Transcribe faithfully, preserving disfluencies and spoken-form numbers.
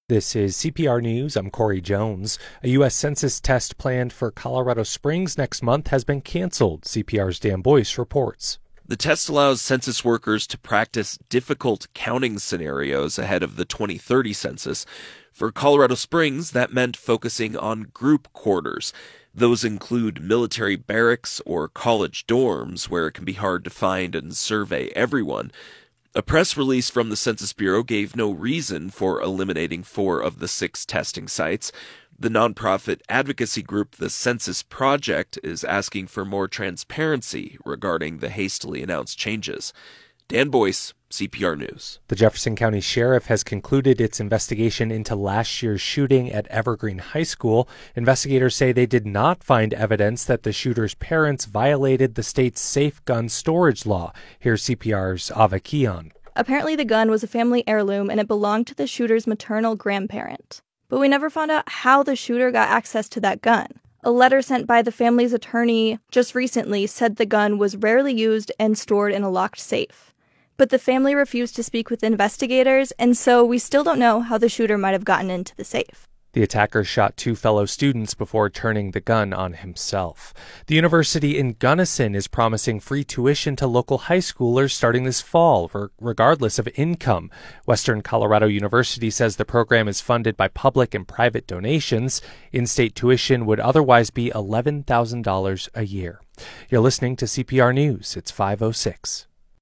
This is C P R News. I'm Corey Jones. A U S Census test planned for Colorado Springs next month has been canceled, C P R's Dan Boyce reports. The test allows census workers to practice difficult counting scenarios ahead of the twenty thirty census. For Colorado Springs, that meant focusing on group quarters. Those include military barracks or college dorms, where it can be hard to find and survey everyone. A press release from the Census Bureau gave no reason for eliminating four of the six testing sites. The nonprofit advocacy group The Census Project is asking for more transparency regarding the hastily announced changes. Dan Boyce, C P R News. The Jefferson County Sheriff has concluded its investigation into last year's shooting at Evergreen High School. Investigators say they did not find evidence that the shooter's parents violated the state's safe gun storage law. Here's C P R's Ava Keon. Apparently the gun was a family heirloom and it belonged to the shooter's maternal grandparent. But we never found out how the shooter got access to that gun. A letter sent by the family's attorney just recently said the gun was rarely used and stored in a locked safe. But the family refused to speak with investigators, and so we still don't know how the shooter might have gotten into the safe. The attacker shot two fellow students before turning the gun on himself. The university in Gunnison is promising free tuition to local high schoolers starting this fall, regardless of income. Western Colorado University says the program is funded by public and private donations. In-state tuition would otherwise be eleven thousand dollars a year. You're listening to C P R News. It's five oh six.